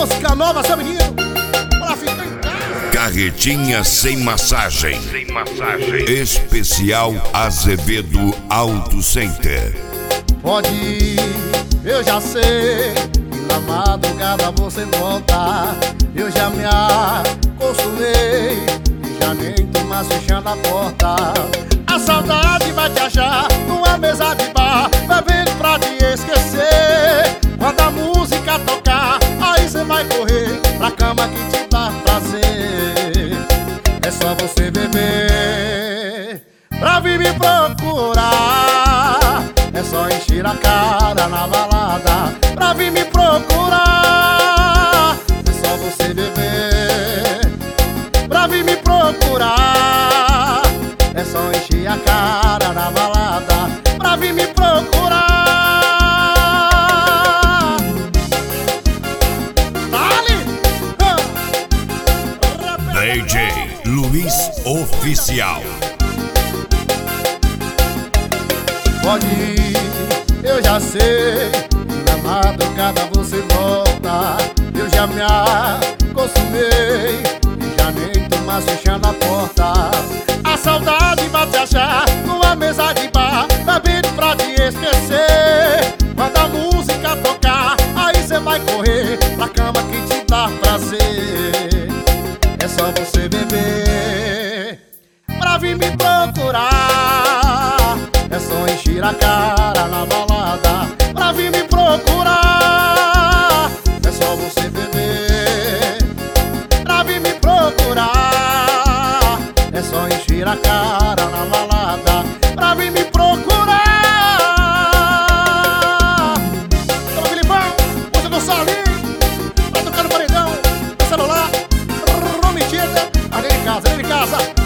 música nova, seu menino, pra ficar em casa. Carretinha sem massagem. Especial Azevedo Auto Center. Pode ir, eu já sei que na madrugada você volta. Eu já me acostumei e já nem tô mais fechando a porta. A saudade vai te achar numa mesa de bar, bebendo pra te esquecer. Quando a música tocar, aí cê vai correr pra cama que te dá prazer. É só você beber pra vir me procurar. É só encher a cara na balada pra vir me procurar. É só você beber pra vir me procurar. É só encher a cara na balada pra vir me procurar. Dale! DJ Luiz Oficial. Pode ir, eu já sei que na madrugada você volta. Eu já me acostumei e já nem tô mais fechando a porta. A saudade vai te achar numa mesa de bar, bebendo pra te esquecer. Quando a música tocar, aí cê vai correr pra cama que te dá prazer. É só você beber pra vir me procurar. É só encher a cara na balada pra vir me procurar. É só você beber pra vir me procurar. É só encher a cara na balada pra vir me procurar. Toma, Filipão, você do Salim, vai tocar no paredão, no celular, mentira, ali em casa, ali em casa.